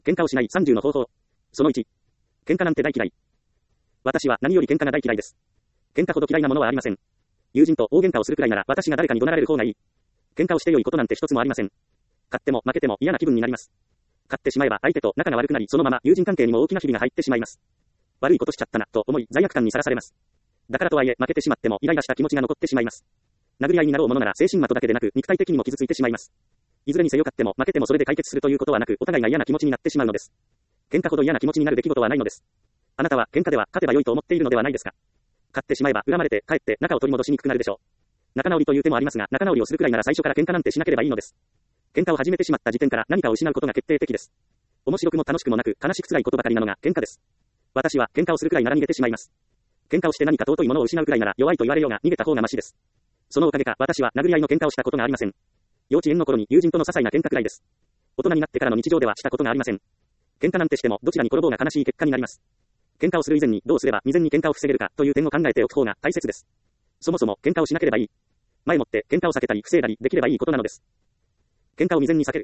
喧嘩をしない30の方法。その1。喧嘩なんて大嫌い。私は何より喧嘩が大嫌いです。喧嘩ほど嫌いなものはありません。友人と大喧嘩をするくらいなら私が誰かに怒鳴られる方がいい。喧嘩をして良いことなんて一つもありません。勝っても負けても嫌な気分になります。勝ってしまえば相手と仲が悪くなり、そのまま友人関係にも大きなひびが入ってしまいます。悪いことしちゃったな、と思い罪悪感にさらされます。だからとはいえ負けてしまってもイライラした気持ちが残ってしまいます。殴り合いになろうものなら精神的だけでなく肉体的にも傷ついてしまいます。いずれにせよ勝っても負けてもそれで解決するということはなく、お互いが嫌な気持ちになってしまうのです。喧嘩ほど嫌な気持ちになる出来事はないのです。あなたは喧嘩では勝てば良いと思っているのではないですか。勝ってしまえば恨まれて帰って仲を取り戻しにくくなるでしょう。仲直りという手もありますが、仲直りをするくらいなら最初から喧嘩なんてしなければいいのです。喧嘩を始めてしまった時点から何かを失うことが決定的です。面白くも楽しくもなく悲しく辛いことばかりなのが喧嘩です。私は喧嘩をするくらいなら逃げてしまいます。喧嘩をして何か尊いものを失うくらいなら弱いと言われようが逃げた方がマシです。そのおかげか私は殴り合いの喧嘩をしたことがありません。幼稚園の頃に友人との些細な喧嘩くらいです。大人になってからの日常ではしたことがありません。喧嘩なんてしてもどちらに転ぼうが悲しい結果になります。喧嘩をする以前にどうすれば未然に喧嘩を防げるかという点を考えておく方が大切です。そもそも喧嘩をしなければいい。前もって喧嘩を避けたり防いだりできればいいことなのです。喧嘩を未然に避ける。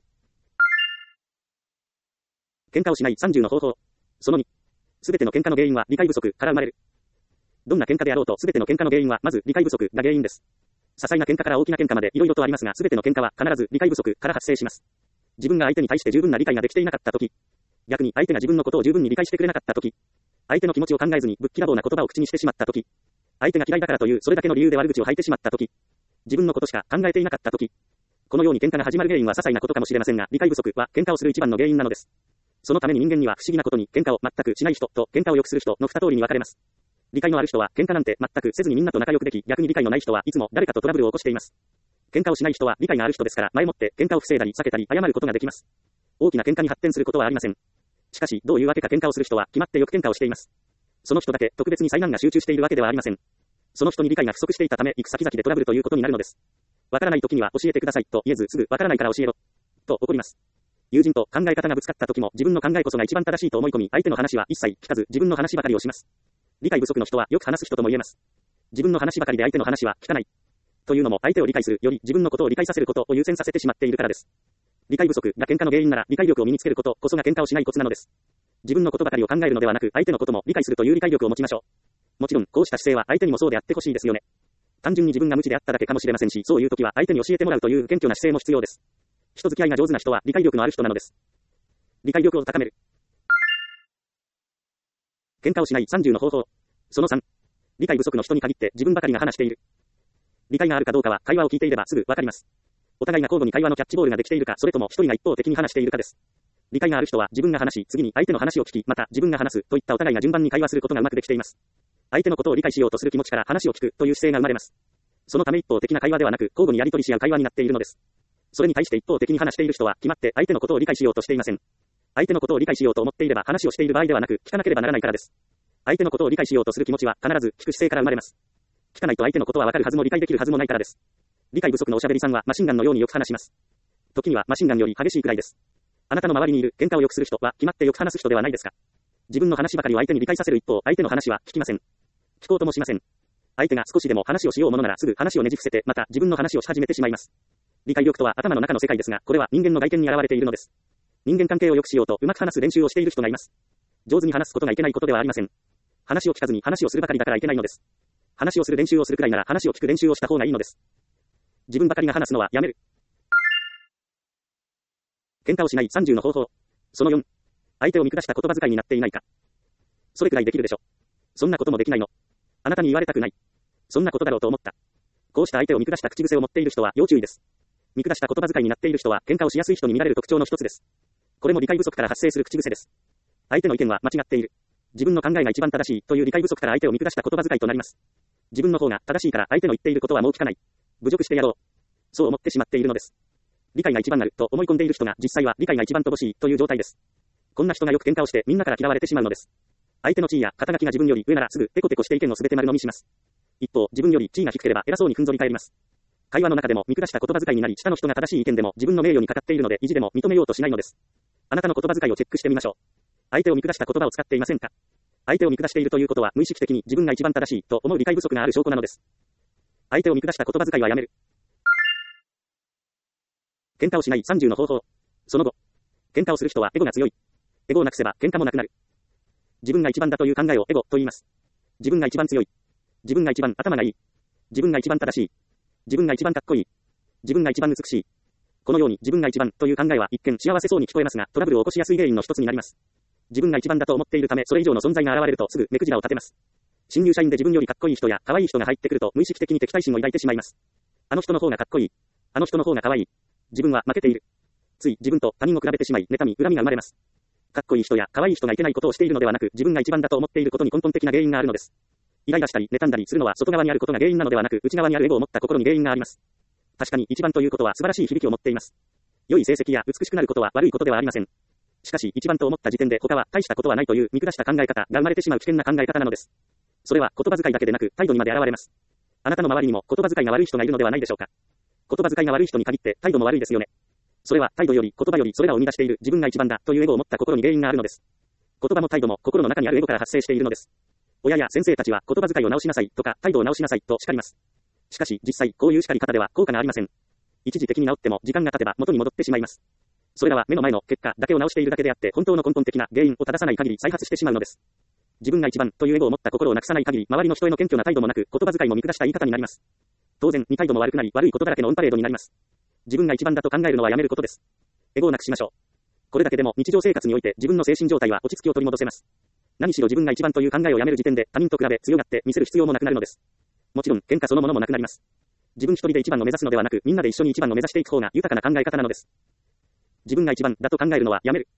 喧嘩をしない30の方法。その2。すべての喧嘩の原因は理解不足から生まれる。どんな喧嘩であろうとすべての喧嘩の原因はまず理解不足が原因です。些細な喧嘩から大きな喧嘩まで色々とありますが、すべての喧嘩は必ず理解不足から発生します。自分が相手に対して十分な理解ができていなかったとき、逆に相手が自分のことを十分に理解してくれなかったとき、相手の気持ちを考えずにぶっきらぼうな言葉を口にしてしまったとき、相手が嫌いだからというそれだけの理由で悪口を吐いてしまったとき、自分のことしか考えていなかったとき、このように喧嘩が始まる原因は些細なことかもしれませんが、理解不足は喧嘩をする一番の原因なのです。そのために人間には不思議なことに喧嘩を全くしない人と喧嘩をよくする人の二通りに分かれます。理解のある人は喧嘩なんて全くせずにみんなと仲良くでき、逆に理解のない人はいつも誰かとトラブルを起こしています。喧嘩をしない人は理解がある人ですから前もって喧嘩を防いだり避けたり謝ることができます。大きな喧嘩に発展することはありません。しかしどういうわけか喧嘩をする人は決まってよく喧嘩をしています。その人だけ特別に災難が集中しているわけではありません。その人に理解が不足していたため行く先々でトラブルということになるのです。わからない時には教えてくださいと言えずすぐわからないから教えろと怒ります。友人と考え方がぶつかった時も自分の考えこそが一番正しいと思い込み相手の話は一切聞かず自分の話ばかりをします。理解不足の人はよく話す人とも言えます。自分の話ばかりで相手の話は聞かない。というのも相手を理解するより自分のことを理解させることを優先させてしまっているからです。理解不足が喧嘩の原因なら理解力を身につけることこそが喧嘩をしないコツなのです。自分のことばかりを考えるのではなく相手のことも理解するという理解力を持ちましょう。もちろんこうした姿勢は相手にもそうであってほしいですよね。単純に自分が無知であっただけかもしれませんし、そういう時は相手に教えてもらうという謙虚な姿勢も必要です。人付き合いが上手な人は理解力のある人なのです。理解力を高める。喧嘩をしない30の方法。その3。理解不足の人に限って自分ばかりが話している。理解があるかどうかは会話を聞いていればすぐわかります。お互いが交互に会話のキャッチボールができているか、それとも一人が一方的に話しているかです。理解がある人は自分が話し、次に相手の話を聞き、また自分が話すといったお互いが順番に会話することがうまくできています。相手のことを理解しようとする気持ちから話を聞くという姿勢が生まれます。そのため一方的な会話ではなく交互にやり取りし合う会話になっているのです。それに対して一方的に話している人は決まって相手のことを理解しようとしていません。相手のことを理解しようと思っていれば話をしている場合ではなく聞かなければならないからです。相手のことを理解しようとする気持ちは必ず聞く姿勢から生まれます。聞かないと相手のことはわかるはずも理解できるはずもないからです。理解不足のおしゃべりさんはマシンガンのようによく話します。時にはマシンガンより激しいくらいです。あなたの周りにいる喧嘩をよくする人は決まってよく話す人ではないですか。自分の話ばかりを相手に理解させる一方、相手の話は聞きません。聞こうともしません。相手が少しでも話をしようものならすぐ話をねじ伏せてまた自分の話をし始めてしまいます。理解力とは頭の中の世界ですが、これは人間の外見に現れているのです。人間関係を良くしようとうまく話す練習をしている人がいます。上手に話すことがいけないことではありません。話を聞かずに話をするばかりだからいけないのです。話をする練習をするくらいなら話を聞く練習をした方がいいのです。自分ばかりが話すのはやめる。喧嘩をしない30の方法。その4。相手を見下した言葉遣いになっていないか。それくらいできるでしょ。そんなこともできないの。あなたに言われたくない。そんなことだろうと思った。こうした相手を見下した口癖を持っている人は要注意です。見下した言葉遣いになっている人は喧嘩をしやすい人に見られる特徴の一つです。これも理解不足から発生する口癖です。相手の意見は間違っている。自分の考えが一番正しいという理解不足から相手を見下した言葉遣いとなります。自分の方が正しいから相手の言っていることはもう聞かない。侮辱してやろう。そう思ってしまっているのです。理解が一番あると思い込んでいる人が実際は理解が一番乏しいという状態です。こんな人がよく喧嘩をしてみんなから嫌われてしまうのです。相手の地位や肩書きが自分より上ならすぐテコテコして意見をすべて丸飲みします。一方、自分より地位が低ければ偉そうにふんぞり返ります。会話の中でも見下した言葉遣いになり、下の人が正しい意見でも自分の名誉にかかっているので意地でも認めようとしないのです。あなたの言葉遣いをチェックしてみましょう。相手を見下した言葉を使っていませんか。相手を見下しているということは無意識的に自分が一番正しいと思う理解不足がある証拠なのです。相手を見下した言葉遣いはやめる。喧嘩をしない30の方法。その後、喧嘩をする人はエゴが強い。 エゴをなくせば喧嘩もなくなる。自分が一番だという考えをエゴと言います。自分が一番強い。自分が一番頭がいい。自分が一番正しい。自分が一番かっこいい。自分が一番美しい。このように自分が一番という考えは一見幸せそうに聞こえますが、トラブルを起こしやすい原因の一つになります。自分が一番だと思っているため、それ以上の存在が現れるとすぐ目くじらを立てます。新入社員で自分よりかっこいい人や可愛い人が入ってくると無意識的に敵対心を抱いてしまいます。あの人の方がかっこいい。あの人の方が可愛い。自分は負けている。つい自分と他人を比べてしまい、妬み、恨みが生まれます。かっこいい人や可愛い人がいけないことをしているのではなく、自分が一番だと思っていることに根本的な原因があるのです。イライラしたり、妬んだりするのは外側にあることが原因なのではなく、内側にあるエゴを持った心に原因があります。確かに一番ということは素晴らしい響きを持っています。良い成績や美しくなることは悪いことではありません。しかし一番と思った時点で他は大したことはないという見下した考え方が生まれてしまう危険な考え方なのです。それは言葉遣いだけでなく態度にまで現れます。あなたの周りにも言葉遣いが悪い人がいるのではないでしょうか。言葉遣いが悪い人に限って態度も悪いですよね。それは態度より言葉よりそれらを生み出している自分が一番だというエゴを持った心に原因があるのです。言葉も態度も心の中にあるエゴから発生しているのです。親や先生たちは言葉遣いを直しなさいとか態度を直しなさいと叱ります。しかし実際こういう叱り方では効果がありません。一時的に治っても時間が経てば元に戻ってしまいます。それらは目の前の結果だけを直しているだけであって本当の根本的な原因を正さない限り再発してしまうのです。自分が一番というエゴを持った心をなくさない限り周りの人への謙虚な態度もなく言葉遣いも見下した言い方になります。当然見態度も悪くなり悪いことだらけのオンパレードになります。自分が一番だと考えるのはやめることです。エゴをなくしましょう。これだけでも日常生活において自分の精神状態は落ち着きを取り戻せます。何しろ自分が一番という考えをやめる時点で他人と比べ強がって見せる必要もなくなるのです。もちろん喧嘩そのものもなくなります。自分一人で一番を目指すのではなくみんなで一緒に一番を目指していく方が豊かな考え方なのです。自分が一番だと考えるのはやめる。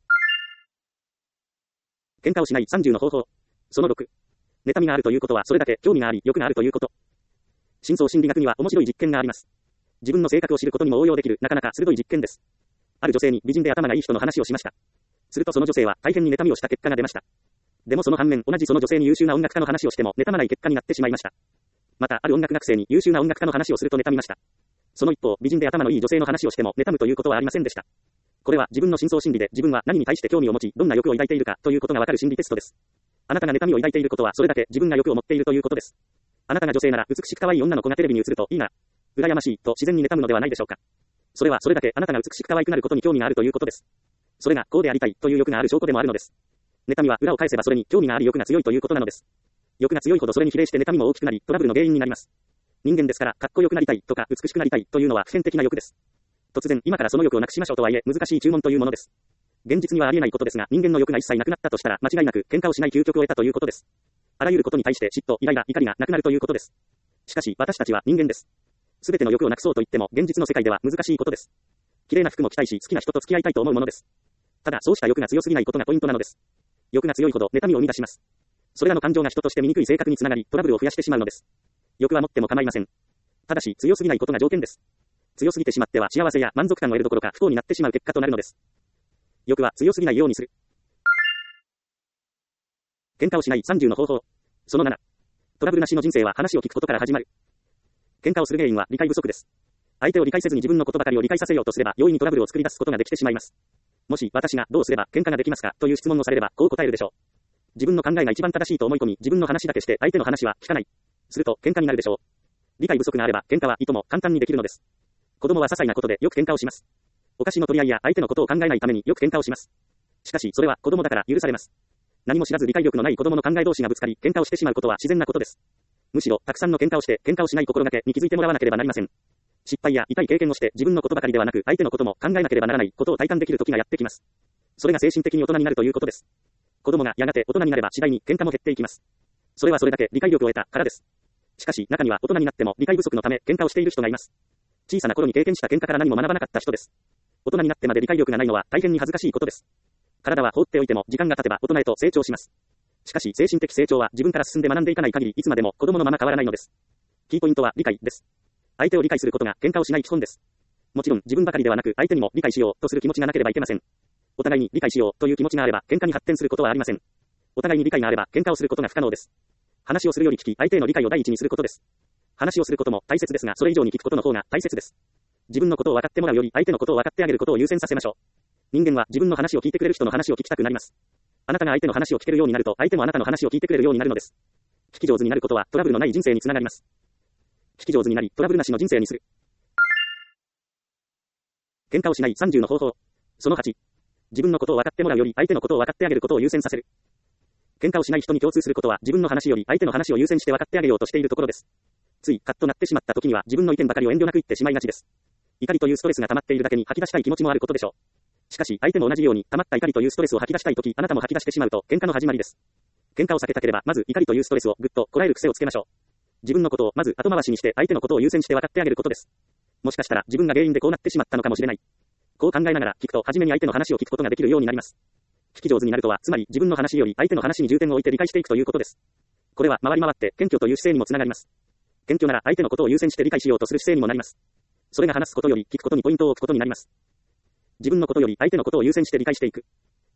喧嘩をしない30の方法。その6。妬みがあるということはそれだけ興味があり欲があるということ。深層心理学には面白い実験があります。自分の性格を知ることにも応用できるなかなか鋭い実験です。ある女性に美人で頭がいい人の話をしました。するとその女性は大変に妬みをした結果が出ました。でもその反面同じその女性に優秀な音楽家の話をしても妬まない結果になってしまいました。またある音楽学生に優秀な音楽家の話をすると妬みました。その一方美人で頭のいい女性の話をしても妬むということはありませんでした。これは自分の深層心理で自分は何に対して興味を持ちどんな欲を抱いているかということがわかる心理テストです。あなたが妬みを抱いていることはそれだけ自分が欲を持っているということです。あなたが女性なら美しく可愛い女の子がテレビに映るといいな、羨ましいと自然に妬むのではないでしょうか。それはそれだけあなたが美しく可愛くなることに興味があるということです。それがこうでありたいという欲がある証拠でもあるのです。妬みは裏を返せばそれに興味があり欲が強いということなのです。欲が強いほどそれに比例して妬みも大きくなりトラブルの原因になります。人間ですからかっこよくなりたいとか美しくなりたいというのは普遍的な欲です。突然今からその欲をなくしましょうとはいえ難しい注文というものです。現実にはありえないことですが人間の欲が一切なくなったとしたら間違いなく喧嘩をしない究極を得たということです。あらゆることに対して嫉妬、イライラ、怒りがなくなるということです。しかし私たちは人間です。すべての欲をなくそうと言っても現実の世界では難しいことです。綺麗な服も着たいし好きな人と付き合いたいと思うものです。ただそうした欲が強すぎないことがポイントなのです。欲が強いほど妬みを生み出します。それらの感情が人として醜い性格につながりトラブルを増やしてしまうのです。欲は持っても構いません。ただし強すぎないことが条件です。強すぎてしまっては幸せや満足感を得るどころか不幸になってしまう結果となるのです。欲は強すぎないようにする。喧嘩をしない30の方法。その7。トラブルなしの人生は話を聞くことから始まる。喧嘩をする原因は理解不足です。相手を理解せずに自分のことばかりを理解させようとすれば容易にトラブルを作り出すことができてしまいます。もし私がどうすれば喧嘩ができますかという質問をされればこう答えるでしょう。自分の考えが一番正しいと思い込み自分の話だけして相手の話は聞かない。すると喧嘩になるでしょう。理解不足があれば喧嘩はいとも簡単にできるのです。子供は些細なことでよく喧嘩をします。お菓子の取り合いや相手のことを考えないためによく喧嘩をします。しかしそれは子供だから許されます。何も知らず理解力のない子供の考え同士がぶつかり喧嘩をしてしまうことは自然なことです。むしろたくさんの喧嘩をして喧嘩をしない心がけに気づいてもらわなければなりません。失敗や痛い経験をして自分のことばかりではなく相手のことも考えなければならないことを体感できる時がやってきます。それが精神的に大人になるということです。子供がやがて大人になれば次第に喧嘩も減っていきます。それはそれだけ理解力を得たからです。しかし中には大人になっても理解不足のため喧嘩をしている人がいます。小さな頃に経験した喧嘩から何も学ばなかった人です。大人になってまで理解力がないのは大変に恥ずかしいことです。体は放っておいても時間が経てば大人へと成長します。しかし精神的成長は自分から進んで学んでいかない限りいつまでも子供のまま変わらないのです。キーポイントは理解です。相手を理解することが喧嘩をしない基本です。もちろん自分ばかりではなく相手にも理解しようとする気持ちがなければいけません。お互いに理解しようという気持ちがあれば喧嘩に発展することはありません。お互いに理解があれば喧嘩をすることが不可能です。話をするより聞き相手への理解を第一にすることです。話をすることも大切ですがそれ以上に聞くことの方が大切です。自分のことを分かってもらうより相手のことを分かってあげることを優先させましょう。人間は自分の話を聞いてくれる人の話を聞きたくなります。あなたが相手の話を聞けるようになると相手もあなたの話を聞いてくれるようになるのです。聞き上手になることはトラブルのない人生につながります。聞き上手になりトラブルなしの人生にする。喧嘩をしない30の方法。その8。 自分のことを分かってもらうより相手のことを分かってあげることを優先させる。喧嘩をしない人に共通することは自分の話より相手の話を優先して分かってあげようとしているところです。ついカッとなってしまった時には自分の意見ばかりを遠慮なく言ってしまいがちです。怒りというストレスが溜まっているだけに吐き出したい気持ちもあることでしょう。しかし相手も同じように溜まった怒りというストレスを吐き出したい時、あなたも吐き出してしまうと喧嘩の始まりです。喧嘩を避けたければまず怒りというストレスをぐっとこらえる癖をつけましょう。自分のことをまず後回しにして相手のことを優先して分かってあげることです。もしかしたら自分が原因でこうなってしまったのかもしれない。こう考えながら聞くと初めに相手の話を聞くことができるようになります。聞き上手になるとは、つまり自分の話より相手の話に重点を置いて理解していくということです。これは回り回って謙虚という姿勢にもつながります。謙虚なら相手のことを優先して理解しようとする姿勢にもなります。それが話すことより聞くことにポイントを置くことになります。自分のことより相手のことを優先して理解していく。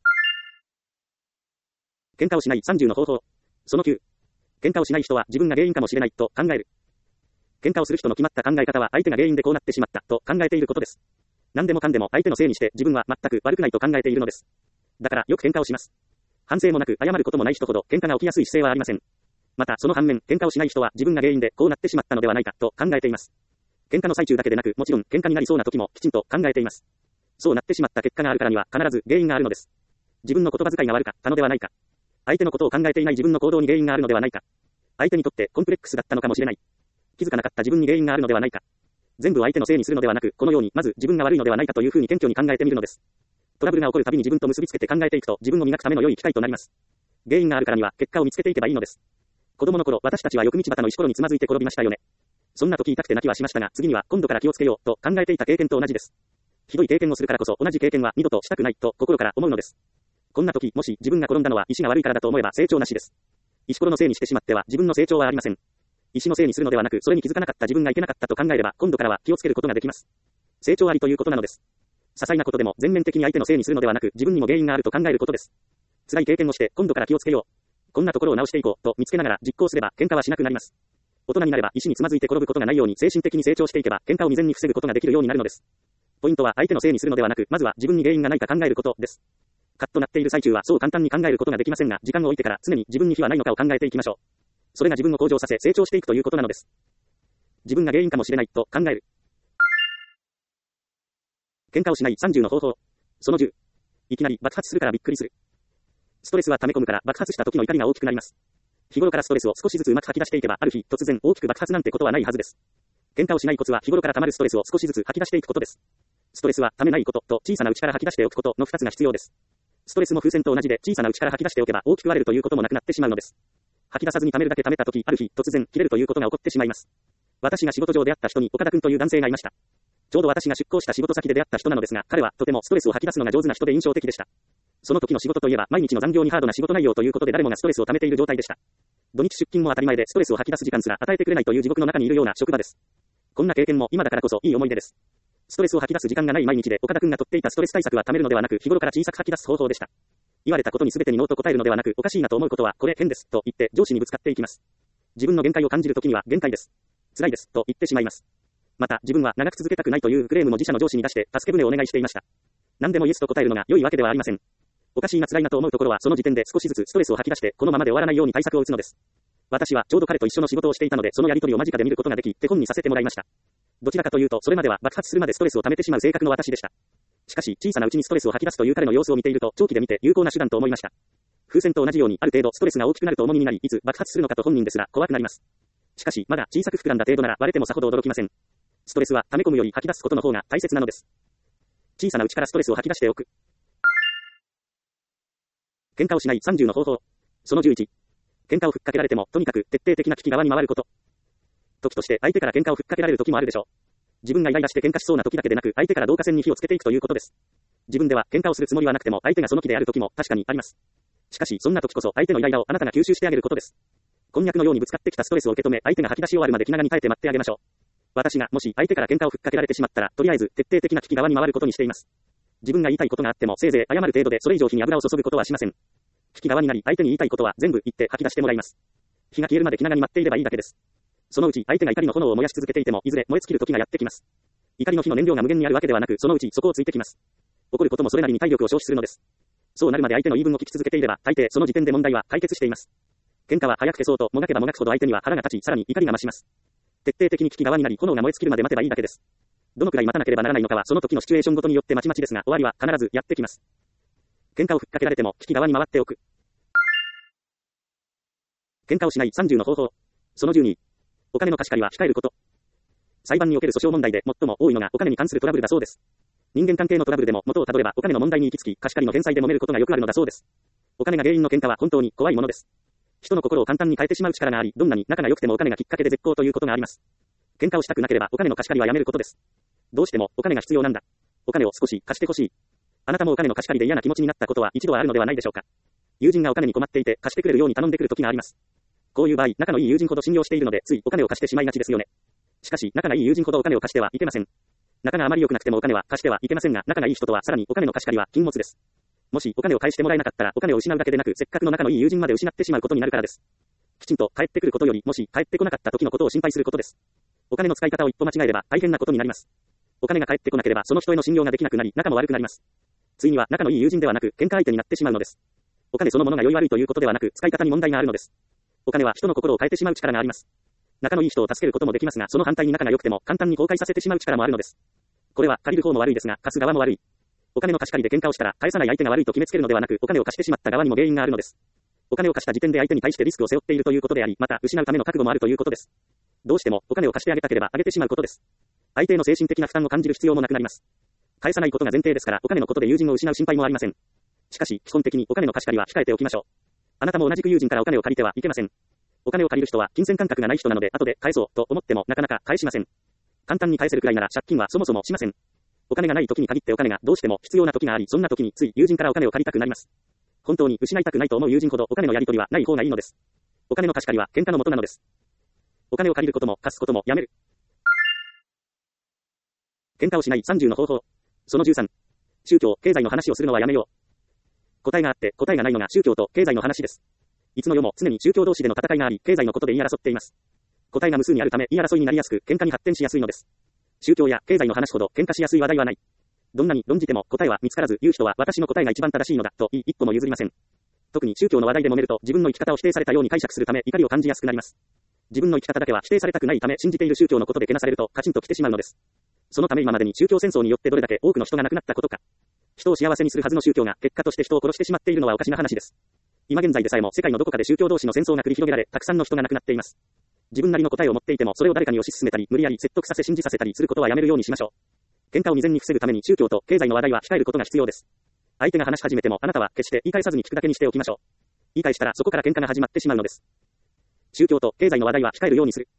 喧嘩をしない30の方法。その9。喧嘩をしない人は自分が原因かもしれないと考える。喧嘩をする人の決まった考え方は相手が原因でこうなってしまったと考えていることです。何でもかんでも相手のせいにして自分は全く悪くないと考えているのです。だからよく喧嘩をします。反省もなく謝ることもない人ほど喧嘩が起きやすい姿勢はありません。またその反面、喧嘩をしない人は自分が原因でこうなってしまったのではないかと考えています。喧嘩の最中だけでなく、もちろん喧嘩になりそうな時もきちんと考えています。そうなってしまった結果があるからには必ず原因があるのです。自分の言葉遣いが悪かったのではないか。相手のことを考えていない自分の行動に原因があるのではないか。相手にとってコンプレックスだったのかもしれない。気づかなかった自分に原因があるのではないか。全部を相手のせいにするのではなく、このようにまず自分が悪いのではないかというふうに謙虚に考えてみるのです。トラブルが起こるたびに自分と結びつけて考えていくと自分を磨くための良い機会となります。原因があるからには結果を見つけていけばいいのです。子供の頃、私たちはよく道端の石ころにつまずいて転びましたよね。そんな時痛くて泣きはしましたが、次には今度から気をつけようと考えていた経験と同じです。ひどい経験をするからこそ同じ経験は二度としたくないと心から思うのです。こんな時、もし自分が転んだのは石が悪いからだと思えば成長なしです。石ころのせいにしてしまっては自分の成長はありません。石のせいにするのではなく、それに気づかなかった自分がいけなかったと考えれば、今度からは気をつけることができます。成長ありということなのです。些細なことでも全面的に相手のせいにするのではなく、自分にも原因があると考えることです。辛い経験をして、今度から気をつけよう。こんなところを直していこうと見つけながら実行すれば喧嘩はしなくなります。大人になれば石につまずいて転ぶことがないように精神的に成長していけば喧嘩を未然に防ぐことができるようになるのです。ポイントは相手のせいにするのではなく、まずは自分に原因がないか考えることです。カッとなっている最中はそう簡単に考えることができませんが、時間を置いてから常に自分に非はないのかを考えていきましょう。それが自分を向上させ成長していくということなのです。自分が原因かもしれないと考える。喧嘩をしない30の方法。その10。いきなり爆発するからびっくりする。ストレスは溜め込むから爆発した時の怒りが大きくなります。日頃からストレスを少しずつうまく吐き出していけば、ある日突然大きく爆発なんてことはないはずです。喧嘩をしないコツは日頃から溜まるストレスを少しずつ吐き出していくことです。ストレスは溜めないことと小さなうちから吐き出しておくことの2つが必要です。ストレスも風船と同じで小さなうちから吐き出しておけば大きく割れるということもなくなってしまうのです。吐き出さずに溜めるだけ溜めた時、ある日突然切れるということが起こってしまいます。私が仕事上で会った人に岡田くんという男性がいました。ちょうど私が出向した仕事先で出会った人なのですが、彼はとてもストレスを吐き出すのが上手な人で印象的でした。その時の仕事といえば毎日の残業にハードな仕事内容ということで誰もがストレスを溜めている状態でした。土日出勤も当たり前でストレスを吐き出す時間すら与えてくれないという地獄の中にいるような職場です。こんな経験も今だからこそいい思い出です。ストレスを吐き出す時間がない毎日で岡田くんがとっていたストレス対策は溜めるのではなく日頃から小さく吐き出す方法でした。言われたことに全てにノーと答えるのではなく、おかしいなと思うことはこれ変ですと言って上司にぶつかっていきます。自分の限界を感じるときには限界です。辛いですと言ってしまいます。また自分は長く続けたくないというクレームも自社の上司に出して助け舟をお願いしていました。何でもイエスと答えるのが良いわけではありません。おかしいな辛いなと思うところはその時点で少しずつストレスを吐き出してこのままで終わらないように対策を打つのです。私はちょうど彼と一緒の仕事をしていたのでそのやり取りを間近で見ることができ手本にさせてもらいました。どちらかというとそれまでは爆発するまでストレスを溜めてしまう性格の私でした。しかし小さなうちにストレスを吐き出すという彼の様子を見ていると長期で見て有効な手段と思いました。風船と同じようにある程度ストレスが大きくなると重荷になりいつ爆発するのかと本人ですら怖くなります。しかしまだ小さく膨らんだ程度なら割れてもさほど驚きません。ストレスは溜め込むより吐き出すことの方が大切なのです。小さなうちからストレスを吐き出しておく。喧嘩をしない30の方法。その11。喧嘩をふっかけられてもとにかく徹底的な危機側に回ること。時として相手から喧嘩をふっかけられる時もあるでしょう。自分がイライラして喧嘩しそうな時だけでなく相手から導火線に火をつけていくということです。自分では喧嘩をするつもりはなくても相手がその気である時も確かにあります。しかしそんな時こそ相手のイライラをあなたが吸収してあげることです。こんにゃくのようにぶつかってきたストレスを受け止め相手が吐き出し終わるまで気長に耐えて待ってあげましょう。私がもし相手から喧嘩をふっかけられてしまったらとりあえず徹底的な危機側に回ることにしています。自分が言いたいことがあってもせいぜい謝る程度でそれ以上火に油を注ぐことはしません。危機側になり相手に言いたいことは全部言って吐き出してもらいます。火が消えるまで気長に待っていればいいだけです。そのうち相手が怒りの炎を燃やし続けていてもいずれ燃え尽きる時がやってきます。怒りの火の燃料が無限にあるわけではなくそのうちそこをついてきます。起こることもそれなりに体力を消費するのです。そうなるまで相手の言い分を聞き続けていれば大抵その時点で問題は解決しています。喧嘩は早く消そうともがけばもがくほど相手には腹が立ちさらに怒りが増します。徹底的に危機側になり炎が燃え尽きるまで待てばいいだけです。どのくらい待たなければならないのかはその時のシチュエーションごとによってまちまちですが終わりは必ずやってきます。 喧嘩をふっかけられても、聞き側に回っておく。喧嘩をしない30の方法。その12。お金の貸し借りは控えること。裁判における訴訟問題で最も多いのがお金に関するトラブルだそうです。人間関係のトラブルでも元をたどればお金の問題に行き着き、貸し借りの返済で揉めることがよくあるのだそうです。お金が原因の喧嘩は本当に怖いものです。人の心を簡単に変えてしまう力があり、どんなに仲が良くてもお金がきっかけで絶好ということがあります。喧嘩をしたくなければお金の貸し借りはやめることです。どうしてもお金が必要なんだ。お金を少し貸してほしい。あなたもお金の貸し借りで嫌な気持ちになったことは一度はあるのではないでしょうか。友人がお金に困っていて貸してくれるように頼んでくる時があります。こういう場合、仲のいい友人ほど信用しているので、ついお金を貸してしまいがちですよね。しかし、仲がいい友人ほどお金を貸してはいけません。仲があまり良くなくてもお金は貸してはいけませんが、仲がいい人とはさらにお金の貸し借りは禁物です。もしお金を返してもらえなかったら、お金を失うだけでなく、せっかくの仲のいい友人まで失ってしまうことになるからです。きちんと帰ってくることより、もし帰ってこなかった時のことを心配することです。お金の使い方を一歩間違えれば大変なことになります。お金が返ってこなければ、その人への信用ができなくなり、仲も悪くなります。ついには仲のいい友人ではなく、喧嘩相手になってしまうのです。お金そのものが良い悪いということではなく、使い方に問題があるのです。お金は人の心を変えてしまう力があります。仲のいい人を助けることもできますが、その反対に仲が良くても簡単に崩壊させてしまう力もあるのです。これは借りる方も悪いですが、貸す側も悪い。お金の貸し借りで喧嘩をしたら、返さない相手が悪いと決めつけるのではなく、お金を貸してしまった側にも原因があるのです。お金を貸した時点で相手に対してリスクを背負っているということであり、また失うための覚悟もあるということです。どうしてもお金を貸してあげたければあげてしまうことです。相手への精神的な負担を感じる必要もなくなります。返さないことが前提ですから、お金のことで友人を失う心配もありません。しかし、基本的にお金の貸し借りは控えておきましょう。あなたも同じく友人からお金を借りてはいけません。お金を借りる人は金銭感覚がない人なので、後で返そうと思ってもなかなか返しません。簡単に返せるくらいなら借金はそもそもしません。お金がない時に限ってお金がどうしても必要な時があり、そんな時につい友人からお金を借りたくなります。本当に失いたくないと思う友人ほどお金のやり取りはない方がいいのです。お金の貸し借りは喧嘩の元なのです。お金を借りることも貸すこともやめる。喧嘩をしない30の方法。その13。宗教、経済の話をするのはやめよう。答えがあって答えがないのが宗教と経済の話です。いつの世も常に宗教同士での戦いがあり、経済のことで言い争っています。答えが無数にあるため言い争いになりやすく、喧嘩に発展しやすいのです。宗教や経済の話ほど喧嘩しやすい話題はない。どんなに論じても答えは見つからず、言う人は私の答えが一番正しいのだと言い一歩も譲りません。特に宗教の話題で揉めると自分の生き方を否定されたように解釈するため怒りを感じやすくなります。自分の生き方だけは否定されたくないため信じている宗教のことでけなされるとカチンと来てしまうのです。そのため今までに宗教戦争によってどれだけ多くの人が亡くなったことか。人を幸せにするはずの宗教が結果として人を殺してしまっているのはおかしな話です。今現在でさえも世界のどこかで宗教同士の戦争が繰り広げられ、たくさんの人が亡くなっています。自分なりの答えを持っていてもそれを誰かに推し進めたり無理やり説得させ信じさせたりすることはやめるようにしましょう。喧嘩を未然に防ぐために宗教と経済の話題は控えることが必要です。相手が話し始めてもあなたは決して言い返さずに聞くだけにしておきましょう。言い返したらそこから喧嘩が始まってしまうのです。宗教と経済の話題は控えるようにする。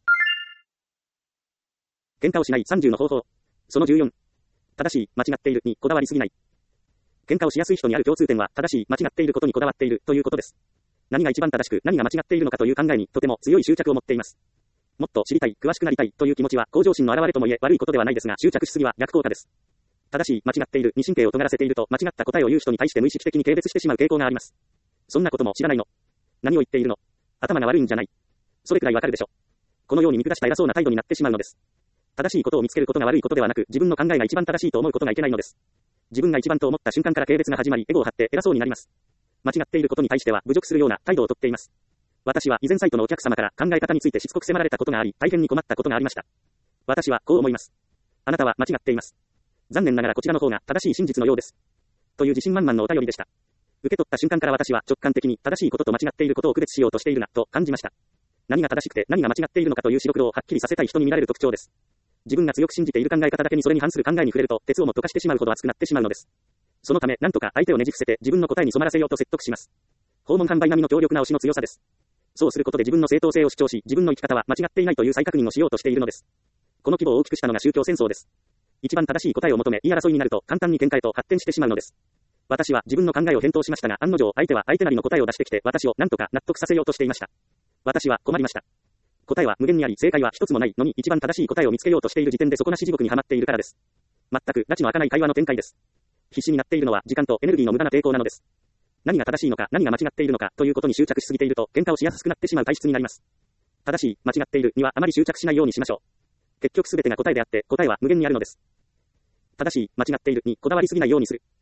喧嘩をしない30の方法。その14。正しい、間違っているにこだわりすぎない。喧嘩をしやすい人にある共通点は正しい、間違っていることにこだわっているということです。何が一番正しく何が間違っているのかという考えにとても強い執着を持っています。もっと知りたい、詳しくなりたいという気持ちは向上心の表れともいえ悪いことではないですが、執着しすぎは逆効果です。正しい、間違っているに神経を尖らせていると間違った答えを言う人に対して無意識的に軽蔑してしまう傾向があります。そんなことも知らないの。何を言っているの。頭が悪いんじゃない。それくらいわかるでしょ。このように見下した偉そうな態度になってしまうのです。正しいことを見つけることが悪いことではなく、自分の考えが一番正しいと思うことがいけないのです。自分が一番と思った瞬間から軽蔑が始まり、エゴを張って偉そうになります。間違っていることに対しては侮辱するような態度をとっています。私は以前サイトのお客様から考え方についてしつこく迫られたことがあり、大変に困ったことがありました。私はこう思います。あなたは間違っています。残念ながらこちらの方が正しい真実のようです。という自信満々のお便りでした。受け取った瞬間から私は直感的に正しいことと間違っていることを区別しようとしているなと感じました。何が正しくて何が間違っているのかという白黒をはっきりさせたい人に見られる特徴です。自分が強く信じている考え方だけにそれに反する考えに触れると鉄をも溶かしてしまうほど熱くなってしまうのです。そのため何とか相手をねじ伏せて自分の答えに染まらせようと説得します。訪問販売並みの強力な推しの強さです。そうすることで自分の正当性を主張し、自分の生き方は間違っていないという再確認をしようとしているのです。この規模を大きくしたのが宗教戦争です。一番正しい答えを求め言い争いになると簡単に見解へと発展してしまうのです。私は自分の考えを返答しましたが、案の定相手は相手なりの答えを出してきて私を何とか納得させようとしていました。私は困りました。答えは無限にあり正解は一つもないのに一番正しい答えを見つけようとしている時点で底なし地獄にはまっているからです。全く埒の明かない会話の展開です。必死になっているのは時間とエネルギーの無駄な抵抗なのです。何が正しいのか何が間違っているのかということに執着しすぎていると喧嘩をしやすくなってしまう体質になります。正しい、間違っているにはあまり執着しないようにしましょう。結局すべてが答えであって答えは無限にあるのです。正しい、間違っているにこだわりすぎないようにする。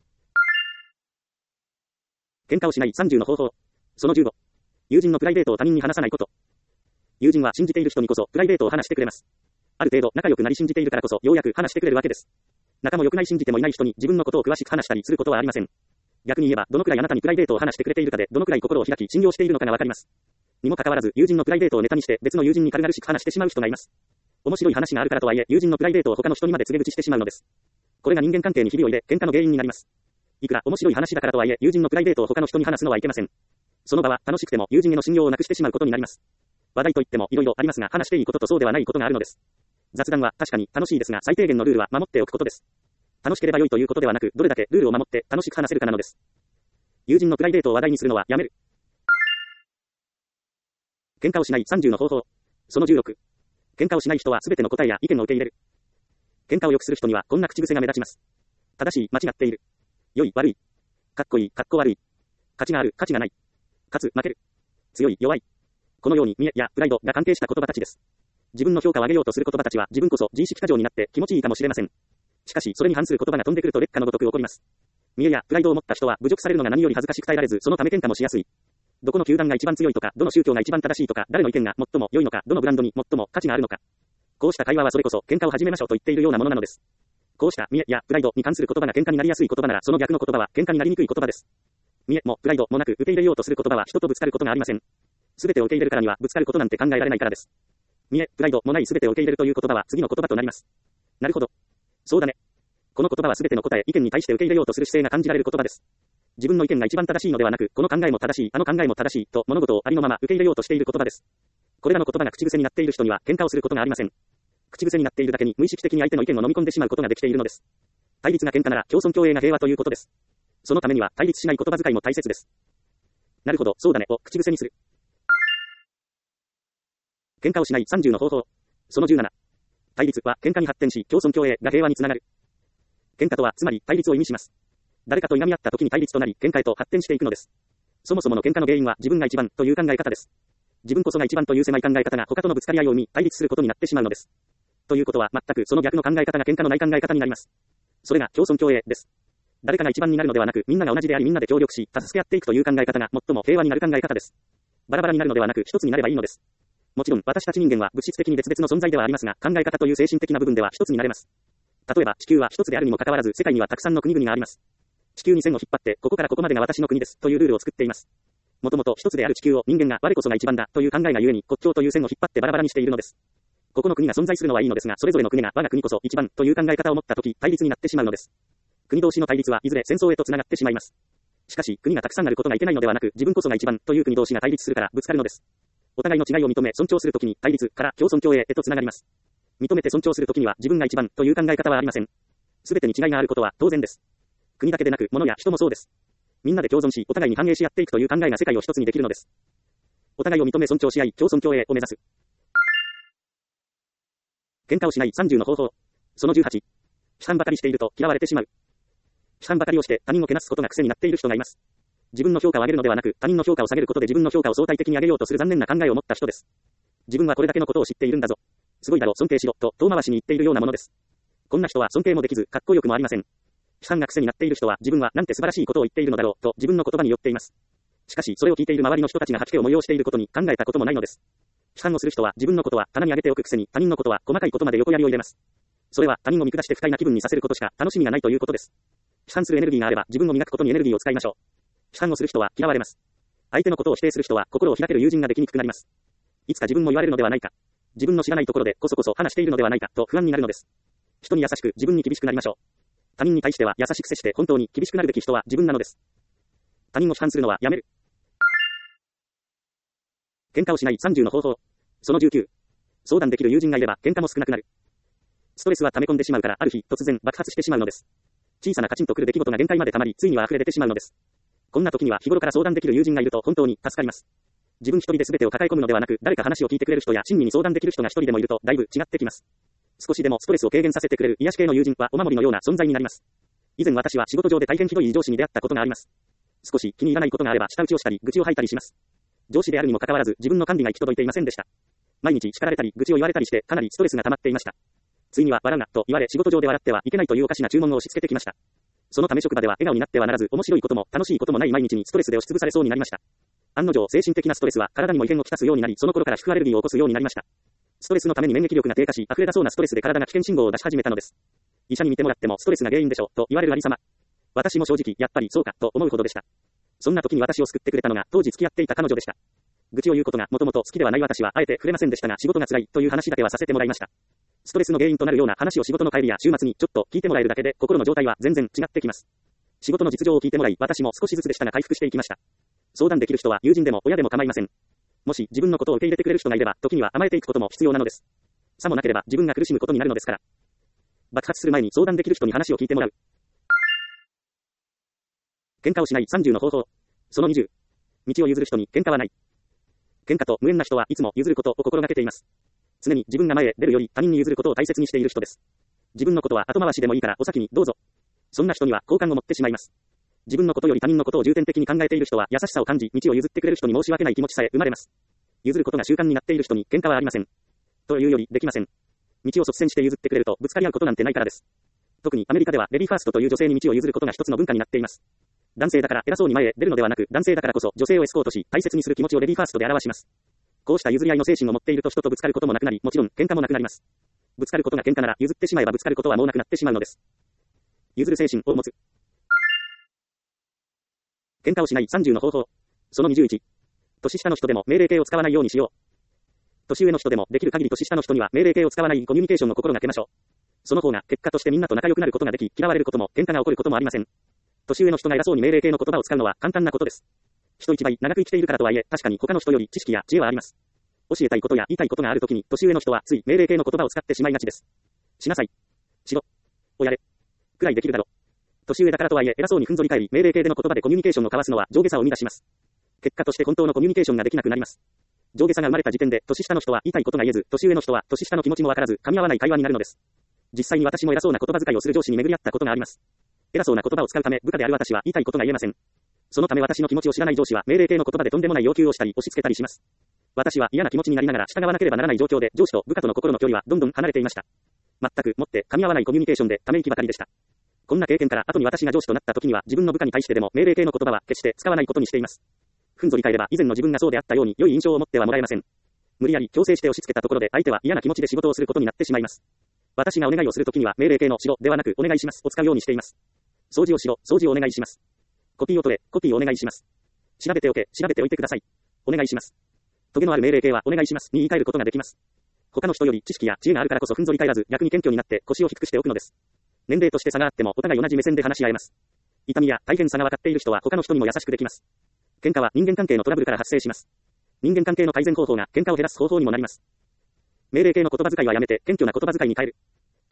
喧嘩をしない30の方法。その15。友人のプライベートを他人に話さないこと。友人は信じている人にこそプライベートを話してくれます。ある程度仲良くなり信じているからこそようやく話してくれるわけです。仲も良くない信じてもいない人に自分のことを詳しく話したりすることはありません。 逆に言えば、どのくらいあなたにプライベートを話してくれているかで、どのくらい心を開き信用しているのかがわかります。にもかかわらず、友人のプライベートをネタにして、別の友人に軽々しく話してしまう人がいます。面白い話があるからとはいえ、友人のプライベートを他の人にまで告げ口してしまうのです。これが人間関係にひびを入れ、喧嘩の原因になります。いくら面白い話だからとはいえ、友人のプライベートを他の人に話すのはいけません。その場は楽しくても友人への信用をなくしてしまうことになります。話題といっても色々ありますが、話していいこととそうではないことがあるのです。雑談は確かに楽しいですが、最低限のルールは守っておくことです。楽しければ良いということではなく、どれだけルールを守って楽しく話せるかなのです。友人のプライベートを話題にするのはやめる。喧嘩をしない30の方法。その16。喧嘩をしない人は全ての答えや意見を受け入れる。喧嘩を良くする人にはこんな口癖が目立ちます。正しい、間違っている。良い、悪い。かっこいい、かっこ悪い。価値がある、価値がない。勝つ、負ける。強い、弱い。このように見栄やプライドが関係した言葉たちです。自分の評価を上げようとする言葉たちは自分こそ自意識過剰になって気持ちいいかもしれません。しかしそれに反する言葉が飛んでくると劣化のごとく起こります。見栄やプライドを持った人は侮辱されるのが何より恥ずかしく耐えられず、そのため喧嘩もしやすい。どこの球団が一番強いとか、どの宗教が一番正しいとか、誰の意見が最も良いのか、どのブランドに最も価値があるのか。こうした会話はそれこそ喧嘩を始めましょうと言っているようなものなのです。こうした見栄やプライドに関する言葉が喧嘩になりやすい言葉なら、その逆の言葉は喧嘩になりにくい言葉です。見栄もプライドもなく受け入れようとする言葉は人とぶつかることがありません。すべてを受け入れるからにはぶつかることなんて考えられないからです。見栄、プライドもないすべてを受け入れるという言葉は次の言葉となります。なるほど。そうだね。この言葉はすべての答え、意見に対して受け入れようとする姿勢が感じられる言葉です。自分の意見が一番正しいのではなく、この考えも正しい、あの考えも正しいと物事をありのまま受け入れようとしている言葉です。これらの言葉が口癖になっている人には喧嘩をすることがありません。口癖になっているだけに無意識的に相手の意見を飲み込んでしまうことができているのです。対立が喧嘩なら共存共栄が平和ということです。そのためには対立しない言葉遣いも大切です。なるほど、そうだねを口癖にする。喧嘩をしない30の方法。その17。対立は喧嘩に発展し、共存共栄が平和につながる。喧嘩とはつまり対立を意味します。誰かといがみ合った時に対立となり、喧嘩へと発展していくのです。そもそもの喧嘩の原因は自分が一番という考え方です。自分こそが一番という狭い考え方が他とのぶつかり合いを生み、対立することになってしまうのです。ということは全くその逆の考え方が喧嘩のない考え方になります。それが共存共栄です。誰かが一番になるのではなく、みんなが同じでありみんなで協力し、助け合っていくという考え方が最も平和になる考え方です。バラバラになるのではなく一つになればいいのです。もちろん私たち人間は物質的に別々の存在ではありますが、考え方という精神的な部分では一つになれます。例えば地球は一つであるにもかかわらず世界にはたくさんの国々があります。地球に線を引っ張って、ここからここまでが私の国ですというルールを作っています。もともと一つである地球を人間が我こそが一番だという考えがゆえに国境という線を引っ張ってバラバラにしているのです。ここの国が存在するのはいいのですが、それぞれの国が我が国こそ一番という考え方を持ったとき対立になってしまうのです。国同士の対立はいずれ戦争へとつながってしまいます。しかし国がたくさんあることがいけないのではなく、自分こそが一番という国同士が対立するからぶつかるのです。お互いの違いを認め尊重するときに対立から共存共栄へとつながります。認めて尊重するときには自分が一番という考え方はありません。すべてに違いがあることは当然です。国だけでなく物や人もそうです。みんなで共存し、お互いに反映し合っていくという考えが世界を一つにできるのです。お互いを認め尊重し合い、共存共栄を目指す。喧嘩をしない30の方法。その18。批判ばかりしていると嫌われてしまう。批判ばかりをして他人をけなすことが癖になっている人がいます。自分の評価を上げるのではなく、他人の評価を下げることで自分の評価を相対的に上げようとする残念な考えを持った人です。自分はこれだけのことを知っているんだぞ。すごいだろ、尊敬しろ、と遠回しに言っているようなものです。こんな人は尊敬もできず、かっこよくもありません。批判が癖になっている人は自分はなんて素晴らしいことを言っているのだろうと自分の言葉によっています。しかしそれを聞いている周りの人たちが吐き気を催していることに考えたこともないのです。批判をする人は自分のことは棚に上げておくくせに他人のことは細かいことまで横やりを入れます。それは他人を見下して不快な気分にさせることしか楽しみがないということです。批判するエネルギーがあれば自分を磨くことにエネルギーを使いましょう。批判をする人は嫌われます。相手のことを否定する人は心を開ける友人ができにくくなります。いつか自分も言われるのではないか。自分の知らないところでこそこそ話しているのではないかと不安になるのです。人に優しく自分に厳しくなりましょう。他人に対しては優しく接して本当に厳しくなるべき人は自分なのです。他人を批判するのはやめる。喧嘩をしない30の方法。その19。相談できる友人がいれば喧嘩も少なくなる。ストレスは溜め込んでしまうからある日突然爆発してしまうのです。小さなカチンとくる出来事が限界まで溜まりついには溢れ出てしまうのです。こんな時には日頃から相談できる友人がいると本当に助かります。自分一人で全てを抱え込むのではなく、誰か話を聞いてくれる人や親身に相談できる人が一人でもいるとだいぶ違ってきます。少しでもストレスを軽減させてくれる癒し系の友人はお守りのような存在になります。以前私は仕事上で大変ひどい上司に出会ったことがあります。少し気に入らないことがあれば舌打ちをしたり愚痴を吐いたりします。上司であるにもかかわらず自分の管理が行き届いていませんでした。毎日叱られたり愚痴を言われたりしてかなりストレスが溜まっていました。ついには笑うなと言われ仕事上で笑ってはいけないというおかしな注文を押し付けてきました。そのため職場では笑顔になってはならず面白いことも楽しいこともない毎日にストレスで押しつぶされそうになりました。案の定精神的なストレスは体にも異変をきたすようになり、その頃から皮膚アレルギーを起こすようになりました。ストレスのために免疫力が低下し、溢れ出そうなストレスで体が危険信号を出し始めたのです。医者に見てもらってもストレスが原因でしょうと言われるありさま。 私も正直、やっぱりそうか、と思うほどでした。そんな時に私を救ってくれたのが、当時付き合っていた彼女でした。愚痴を言うことがもともと好きではない私は、あえて触れませんでしたが、仕事が辛い、という話だけはさせてもらいました。ストレスの原因となるような話を仕事の帰りや週末にちょっと聞いてもらえるだけで、心の状態は全然違ってきます。仕事の実情を聞いてもらい、私も少しずつでしたが回復していきました。相談できる人は友人でも親でも構いません。もし自分のことを受け入れてくれる人がいれば、時には甘えていくことも必要なのです。さもなければ自分が苦しむことになるのですから。爆発する前に相談できる人に話を聞いてもらう。喧嘩をしない30の方法。その20。道を譲る人に喧嘩はない。喧嘩と無縁な人はいつも譲ることを心がけています。常に自分が前へ出るより他人に譲ることを大切にしている人です。自分のことは後回しでもいいからお先にどうぞ。そんな人には好感を持ってしまいます。自分のことより他人のことを重点的に考えている人は優しさを感じ、道を譲ってくれる人に申し訳ない気持ちさえ生まれます。譲ることが習慣になっている人に喧嘩はありません。というよりできません。道を率先して譲ってくれるとぶつかり合うことなんてないからです。特にアメリカではレディーファーストという女性に道を譲ることが一つの文化になっています。男性だから偉そうに前へ出るのではなく、男性だからこそ女性をエスコートし、大切にする気持ちをレディーファーストで表します。こうした譲り合いの精神を持っていると人とぶつかることもなくなり、もちろん喧嘩もなくなります。ぶつかることが喧嘩なら譲ってしまえばぶつかることはもうなくなってしまうのです。譲る精神を持つ。喧嘩をしない30の方法。その21。年下の人でも命令形を使わないようにしよう。年上の人でもできる限り年下の人には命令形を使わないコミュニケーションを心がけましょう。その方が結果としてみんなと仲良くなることができ、嫌われることも喧嘩が起こることもありません。年上の人が偉そうに命令形の言葉を使うのは簡単なことです。人一倍長く生きているからとはいえ、確かに他の人より知識や知恵はあります。教えたいことや言いたいことがあるときに、年上の人はつい命令形の言葉を使ってしまいがちです。しなさい。しろ。をやれ。くらいできるだろう。年上だからとはいえ、偉そうにふんぞり返り、命令形での言葉でコミュニケーションを交わすのは上下差を生み出します。結果として本当のコミュニケーションができなくなります。上下差が生まれた時点で、年下の人は言いたいことが言えず、年上の人は年下の気持ちもわからず、噛み合わない会話になるのです。実際に私も偉そうな言葉遣いをする上司に巡り合ったことがあります。偉そうな言葉を使うため、部下である私は言いたいことが言えません。そのため私の気持ちを知らない上司は命令形の言葉でとんでもない要求をしたり押し付けたりします。私は嫌な気持ちになりながら従わなければならない状況で上司と部下との心の距離はどんどん離れていました。全くもって噛み合わないコミュニケーションでため息ばかりでした。こんな経験から後に私が上司となった時には自分の部下に対してでも命令形の言葉は決して使わないことにしています。ふんぞり返れば以前の自分がそうであったように良い印象を持ってはもらえません。無理やり強制して押し付けたところで相手は嫌な気持ちで仕事をすることになってしまいます。私がお願いをするときには命令形のしろではなくお願いしますを使うようにしています。掃除をしろ、掃除をお願いします。コピーを取れ、コピーをお願いします。調べておけ、調べておいてください。お願いします。トゲのある命令形はお願いしますに言い換えることができます。他の人より知識や知恵があるからこそふんぞり返らず逆に謙虚になって腰を低くしておくのです。年齢として差があってもお互い同じ目線で話し合えます。痛みや大変さが分かっている人は他の人にも優しくできます。喧嘩は人間関係のトラブルから発生します。人間関係の改善方法が喧嘩を減らす方法にもなります。命令形の言葉遣いはやめて謙虚な言葉遣いに変える。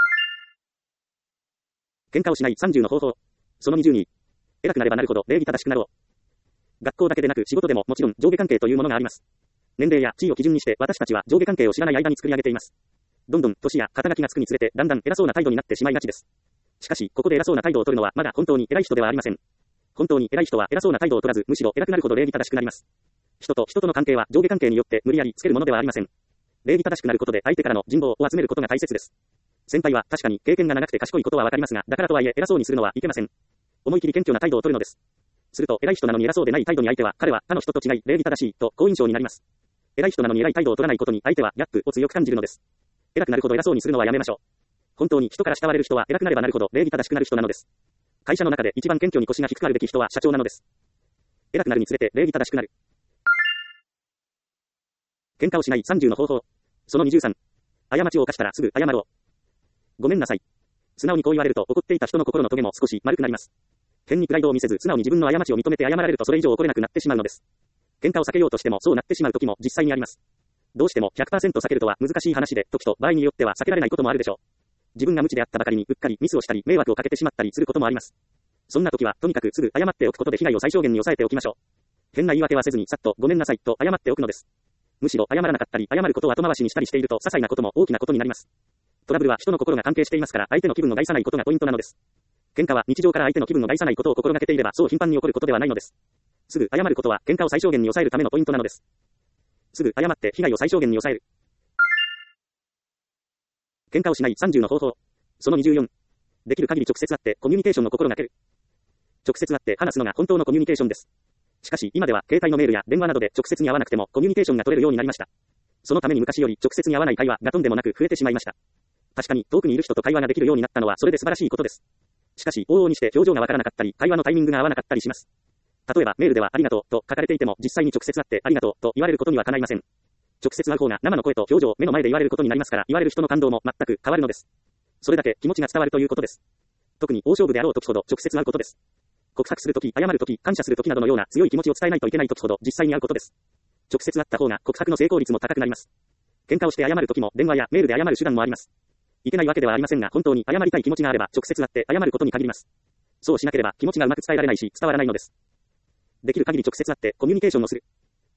喧嘩をしない30の方法。その22。偉くなればなるほど礼儀正しくなろう。学校だけでなく仕事でももちろん上下関係というものがあります。年齢や地位を基準にして私たちは上下関係を知らない間に作り上げています。どんどん年や肩書きがつくにつれてだんだん偉そうな態度になってしまいがちです。しかしここで偉そうな態度を取るのはまだ本当に偉い人ではありません。本当に偉い人は偉そうな態度を取らずむしろ偉くなるほど礼儀正しくなります。人と人との関係は上下関係によって無理やりつけるものではありません。礼儀正しくなることで相手からの人望を集めることが大切です。先輩は確かに経験が長くて賢いことはわかりますが、だからとはいえ偉そうにするのはいけません。思い切り謙虚な態度を取るのです。すると偉い人なのに偉そうでない態度に相手は彼は他の人と違い礼儀正しいと好印象になります。偉い人なのに偉い態度を取らないことに相手はギャップを強く感じるのです。偉くなるほど偉そうにするのはやめましょう。本当に人から慕われる人は偉くなればなるほど礼儀正しくなる人なのです。会社の中で一番謙虚に腰が低くあるべき人は社長なのです。偉くなるにつれて礼儀正しくなる。喧嘩をしない30の方法。その23。過ちを犯したらすぐ謝ろう。ごめんなさい。素直にこう言われると怒っていた人の心のトゲも少し丸くなります。変にプライドを見せず素直に自分の過ちを認めて謝られるとそれ以上怒れなくなってしまうのです。喧嘩を避けようとしてもそうなってしまう時も実際にあります。どうしても 100% 避けるとは難しい話で、時と場合によっては避けられないこともあるでしょう。自分が無知であったばかりにうっかりミスをしたり迷惑をかけてしまったりすることもあります。そんな時はとにかくすぐ謝っておくことで被害を最小限に抑えておきましょう。変な言い訳はせずにさっとごめんなさいと謝っておくのです。むしろ謝らなかったり謝ることを後回しにしたりしていると些細なことも大きなことになります。トラブルは人の心が関係していますから相手の気分を害さないことがポイントなのです。喧嘩は日常から相手の気分を害さないことを心がけていればそう頻繁に起こることではないのです。すぐ謝ることは喧嘩を最小限に抑えるためのポイントなのです。すぐ謝って被害を最小限に抑える。喧嘩をしない30の方法。その24。できる限り直接会ってコミュニケーションを心がける。直接会って話すのが本当のコミュニケーションです。しかし今では携帯のメールや電話などで直接に会わなくてもコミュニケーションが取れるようになりました。そのために昔より直接に会わない会話がとんでもなく増えてしまいました。確かに遠くにいる人と会話ができるようになったのはそれで素晴らしいことです。 しかし、往々にして表情がわからなかったり、会話のタイミングが合わなかったりします。例えば、メールではありがとうと書かれていても、実際に直接会ってありがとうと言われることにはかないません。直接会う方が生の声と表情、目の前で言われることになりますから、言われる人の感動も全く変わるのです。それだけ気持ちが伝わるということです。特に大勝負であろう時ほど直接会うことです。告白するとき、謝るとき、感謝するときなどのような強い気持ちを伝えないといけないときほど実際に会うことです。直接会った方が告白の成功率も高くなります。喧嘩をして謝るときも電話やメールで謝る手段もあります。いけないわけではありませんが、本当に謝りたい気持ちがあれば直接会って謝ることに限ります。そうしなければ気持ちがうまく伝えられないし伝わらないのです。できる限り直接会ってコミュニケーションをする。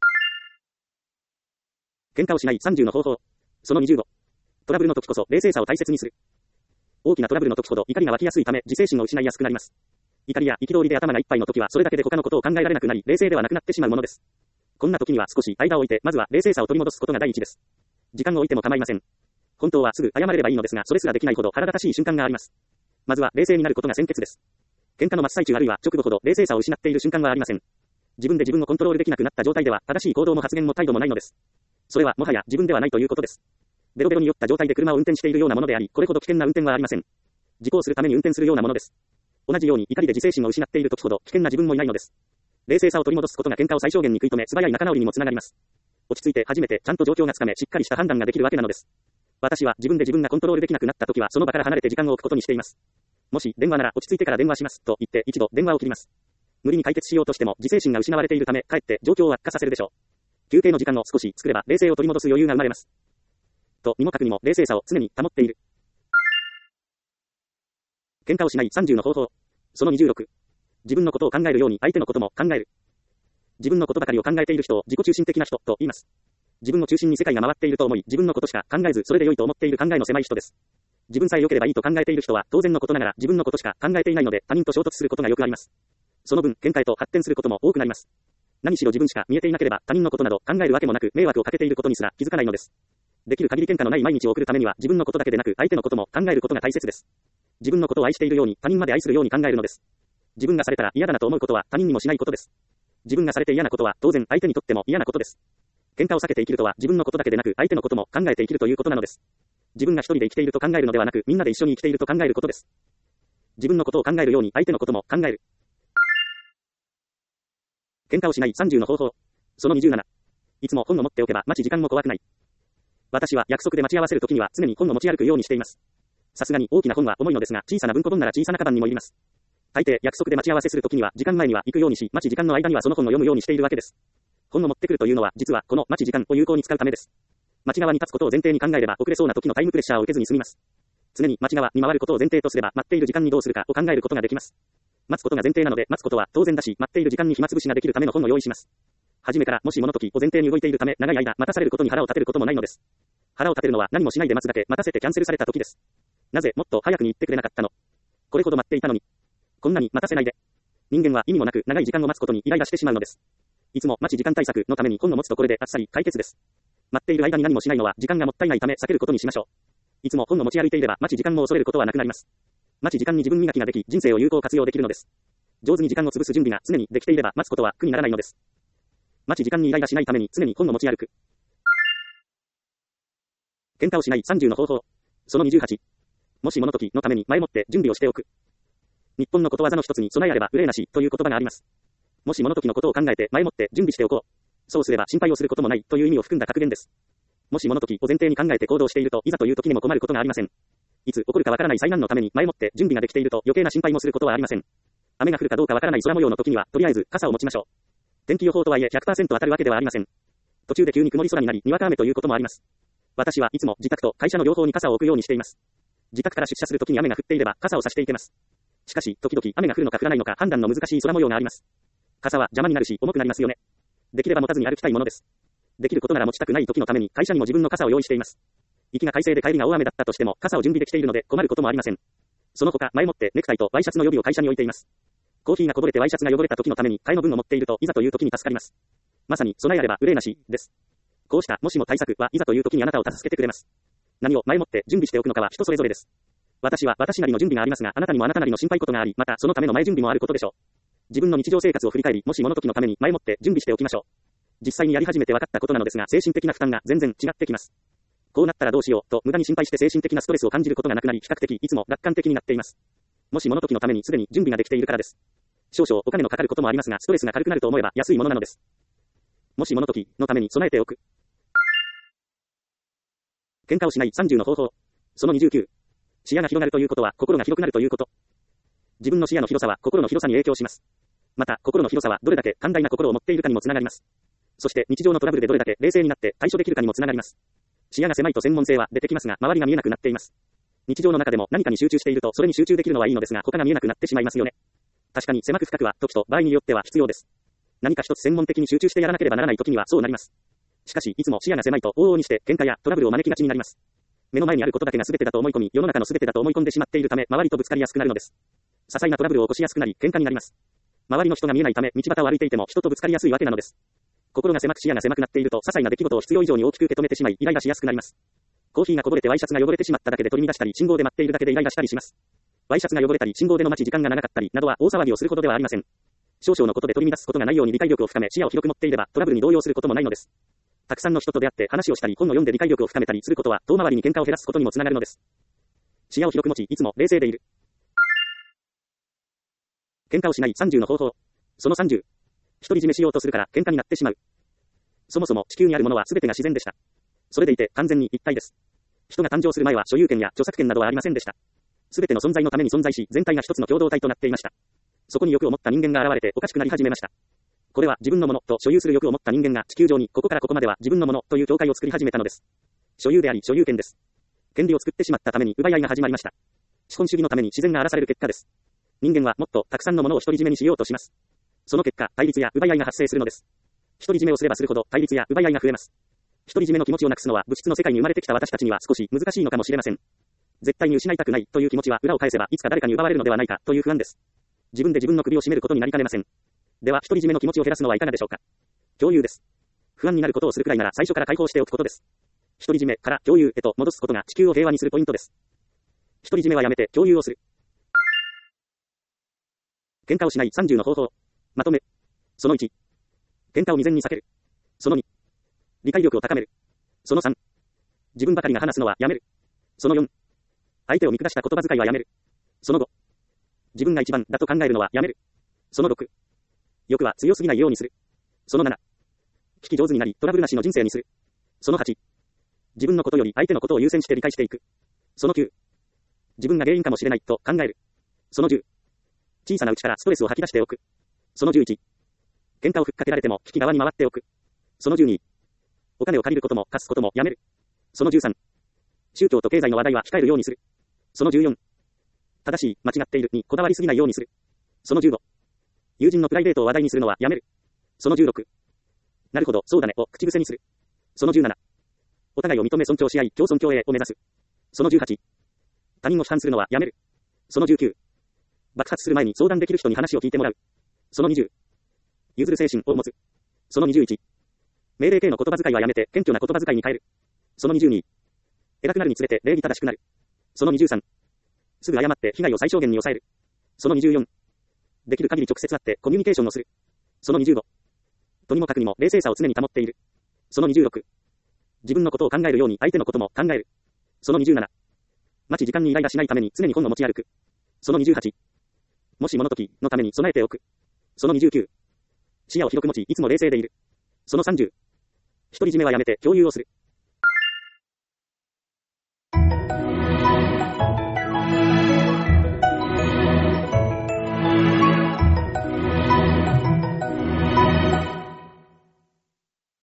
喧嘩をしない30の方法。その25。トラブルの時こそ冷静さを大切にする。大きなトラブルの時ほど怒りが湧きやすいため自制心を失いやすくなります。怒りや憤りで頭がいっぱいの時はそれだけで他のことを考えられなくなり冷静ではなくなってしまうものです。こんな時には少し間を置いてまずは冷静さを取り戻すことが第一です。時間を置いても構いません。本当はすぐ謝れればいいのですがそれすらできないほど腹立たしい瞬間があります。まずは冷静になることが先決です。喧嘩の真っ最中あるいは直後ほど冷静さを失っている瞬間はありません。自分で自分をコントロールできなくなった状態では正しい行動も発言も態度もないのです。それはもはや自分ではないということです。ベロベロに酔った状態で車を運転しているようなものであり、これほど危険な運転はありません。事故をするために運転するようなものです。同じように怒りで自制心を失っている時ほど危険な自分もいないのです。冷静さを取り戻すことが喧嘩を最小限に食い止め素早い仲直りにもつながります。落ち着いて初めてちゃんと状況がつかめしっかりした判断ができるわけなのです。私は自分で自分がコントロールできなくなった時はその場から離れて時間を置くことにしています。もし電話なら落ち着いてから電話しますと言って一度電話を切ります。無理に解決しようとしても自制心が失われているためかえって状況を悪化させるでしょう。休憩の時間を少し作れば冷静を取り戻す余裕が生まれます。とにもかくにも冷静さを常に保っている。喧嘩をしない30の方法。その26。自分のことを考えるように相手のことも考える。自分のことばかりを考えている人を自己中心的な人と言います。自分を中心に世界が回っていると思い、自分のことしか考えずそれで良いと思っている考えの狭い人です。自分さえ良ければいいと考えている人は当然のことながら自分のことしか考えていないので他人と衝突することがよくあります。その分、喧嘩へと発展することも多くなります。何しろ自分しか見えていなければ他人のことなど考えるわけもなく迷惑をかけていることにすら気づかないのです。できる限り喧嘩のない毎日を送るためには自分のことだけでなく相手のことも考えることが大切です。自分のことを愛しているように他人まで愛するように考えるのです。自分がされたら嫌だなと思うことは他人にもしないことです。自分がされて嫌なことは当然相手にとっても嫌なことです。喧嘩を避けて生きるとは自分のことだけでなく相手のことも考えて生きるということなのです。自分が一人で生きていると考えるのではなくみんなで一緒に生きていると考えることです。自分のことを考えるように相手のことも考える。喧嘩をしない30の方法。その27。いつも本を持っておけば待ち時間も怖くない。私は約束で待ち合わせるときには常に本を持ち歩くようにしています。さすがに大きな本は重いのですが小さな文庫本なら小さなカバンにもいります。大抵約束で待ち合わせするときには時間前には行くようにし待ち時間の間にはその本を読むようにしているわけです。本を持ってくるというのは実はこの待ち時間を有効に使うためです。待ち側に立つことを前提に考えれば遅れそうな時のタイムプレッシャーを受けずに済みます。常に待ち側に回ることを前提とすれば待っている時間にどうするかを考えることができます。待つことが前提なので待つことは当然だし待っている時間に暇つぶしができるための本を用意します。初めからもし物時を前提に動いているため長い間待たされることに腹を立てることもないのです。腹を立てるのは何もしないで待つだけ待たせてキャンセルされた時です。なぜもっと早くに言ってくれなかったの。これほど待っていたのに。こんなに待たせないで。人間は意味もなく長い時間を待つことにイライラしてしまうのです。いつも待ち時間対策のために本を持つとこれであっさり解決です。待っている間に何もしないのは時間がもったいないため避けることにしましょう。いつも本を持ち歩いていれば待ち時間も恐れることはなくなります。待ち時間に自分磨きができ人生を有効活用できるのです。上手に時間を潰す準備が常にできていれば待つことは苦にならないのです。待ち時間にイライラしないために常に本を持ち歩く。喧嘩をしない30の方法。その28。もし物時のために前もって準備をしておく。日本のことわざの一つに備えあれば憂いなしという言葉があります。もし物時のことを考えて前もって準備しておこう。そうすれば心配をすることもないという意味を含んだ格言です。もし物時を前提に考えて行動しているといざという時にも困ることがありません。いつ起こるかわからない災難のために前もって準備ができていると余計な心配もすることはありません。雨が降るかどうかわからない空模様の時にはとりあえず傘を持ちましょう。天気予報とはいえ 100% 当たるわけではありません。途中で急に曇り空になりにわか雨ということもあります。私はいつも自宅と会社の両方に傘を置くようにしています。自宅から出社するときに雨が降っていれば傘を差していけます。しかし時々雨が降るのか降らないのか判断の難しい空模様があります。傘は邪魔になるし重くなりますよね。できれば持たずに歩きたいものです。できることなら持ちたくない時のために会社にも自分の傘を用意しています。行きが快晴で帰りが大雨だったとしても傘を準備できているので困ることもありません。その他前もってネクタイとワイシャツの予備を会社に置いています。コーヒーがこぼれてワイシャツが汚れた時のために替えの分を持っているといざという時に助かります。まさに備えあれば憂いなしです。こうしたもしも対策はいざという時にあなたを助けてくれます。何を前もって準備しておくのかは人それぞれです。私は私なりの準備がありますがあなたにもあなたなりの心配事がありまたそのための前準備もあることでしょう。自分の日常生活を振り返りもしもの時のために前もって準備しておきましょう。実際にやり始めて分かったことなのですが精神的な負担が全然違ってきます。こうなったらどうしようと無駄に心配して精神的なストレスを感じることがなくなり比較的いつも楽観的になっています。 もし物時のためにすでに準備ができているからです。少々お金のかかることもありますが、ストレスが軽くなると思えば安いものなのです。もし物時のために備えておく。喧嘩をしない30の方法。その29。視野が広がるということは心が広くなるということ。自分の視野の広さは心の広さに影響します。また、心の広さはどれだけ寛大な心を持っているかにもつながります。そして日常のトラブルでどれだけ冷静になって対処できるかにもつながります。視野が狭いと専門性は出てきますが、周りが見えなくなっています。日常の中でも何かに集中しているとそれに集中できるのはいいのですが、他が見えなくなってしまいますよね。確かに狭く深くは時と場合によっては必要です。何か一つ専門的に集中してやらなければならない時にはそうなります。しかし、いつも視野が狭いと往々にして喧嘩やトラブルを招きがちになります。目の前にあることだけが全てだと思い込み、世の中の全てだと思い込んでしまっているため、周りとぶつかりやすくなるのです。些細なトラブルを起こしやすくなり、喧嘩になります。周りの人が見えないため、道端を歩いていても人とぶつかりやすいわけなのです。心が狭く視野が狭くなっていると、些細な出来事を必要以上に大きく受け止めてしまい、イライラしやすくなります。コーヒーがこぼれてワイシャツが汚れてしまっただけで取り乱したり、信号で待っているだけでイライラしたりします。ワイシャツが汚れたり、信号での待ち時間が長かったり、などは大騒ぎをするほどではありません。少々のことで取り乱すことがないように理解力を深め、視野を広く持っていれば、トラブルに動揺することもないのです。たくさんの人と出会って話をしたり、本を読んで理解力を深めたりすることは、遠回りに喧嘩を減らすことにもつながるのです。視野を広く持ち、いつも冷静でいる。喧嘩をしない30の方法。その30。独り占めしようとするから喧嘩になってしまう。そもそも地球にあるものは全てが自然でした。それでいて完全に一体です。人が誕生する前は所有権や著作権などはありませんでした。全ての存在のために存在し、全体が一つの共同体となっていました。そこに欲を持った人間が現れておかしくなり始めました。これは自分のものと所有する欲を持った人間が地球上にここからここまでは自分のものという境界を作り始めたのです。所有であり所有権です。権利を作ってしまったために奪い合いが始まりました。資本主義のために自然が荒らされる結果です。人間はもっとたくさんのものを独り占めにしようとします。その結果、対立や奪い合いが発生するのです。独り占めをすればするほど対立や奪い合いが増えます。独り占めの気持ちをなくすのは物質の世界に生まれてきた私たちには少し難しいのかもしれません。絶対に失いたくないという気持ちは裏を返せばいつか誰かに奪われるのではないかという不安です。自分で自分の首を絞めることになりかねません。では独り占めの気持ちを減らすのはいかがでしょうか。共有です。不安になることをするくらいなら最初から解放しておくことです。独り占めから共有へと戻すことが地球を平和にするポイントです。独り占めはやめて共有をする。喧嘩をしない30の方法。まとめ。その1。喧嘩を未然に避ける。その2。理解力を高める。その3。自分ばかりが話すのはやめる。その4。相手を見下した言葉遣いはやめる。その5。自分が一番だと考えるのはやめる。その6。欲は強すぎないようにする。その7。聞き上手になりトラブルなしの人生にする。その8。自分のことより相手のことを優先して理解していく。その9。自分が原因かもしれないと考える。その10。小さなうちからストレスを吐き出しておく。その11。喧嘩をふっかけられても危機側に回っておく。その12。お金を借りることも貸すこともやめる。その13。宗教と経済の話題は控えるようにする。その14。正しい、間違っているにこだわりすぎないようにする。その15。友人のプライベートを話題にするのはやめる。その16。なるほど、そうだねを口癖にする。その17。お互いを認め尊重し合い、共存共栄を目指す。その18。他人を批判するのはやめる。その19。爆発する前に相談できる人に話を聞いてもらう。その20。譲る精神を持つ。その21。命令系の言葉遣いはやめて謙虚な言葉遣いに変える。その22。偉くなるにつれて礼儀正しくなる。その23。すぐ謝って被害を最小限に抑える。その24。できる限り直接会ってコミュニケーションをする。その25。とにもかくにも冷静さを常に保っている。その26。自分のことを考えるように相手のことも考える。その27。待ち時間にイライラしないために常に本を持ち歩く。その28。もし物時のために備えておく。その29。視野を広く持ちいつも冷静でいる。その30。独り占めはやめて共有をする。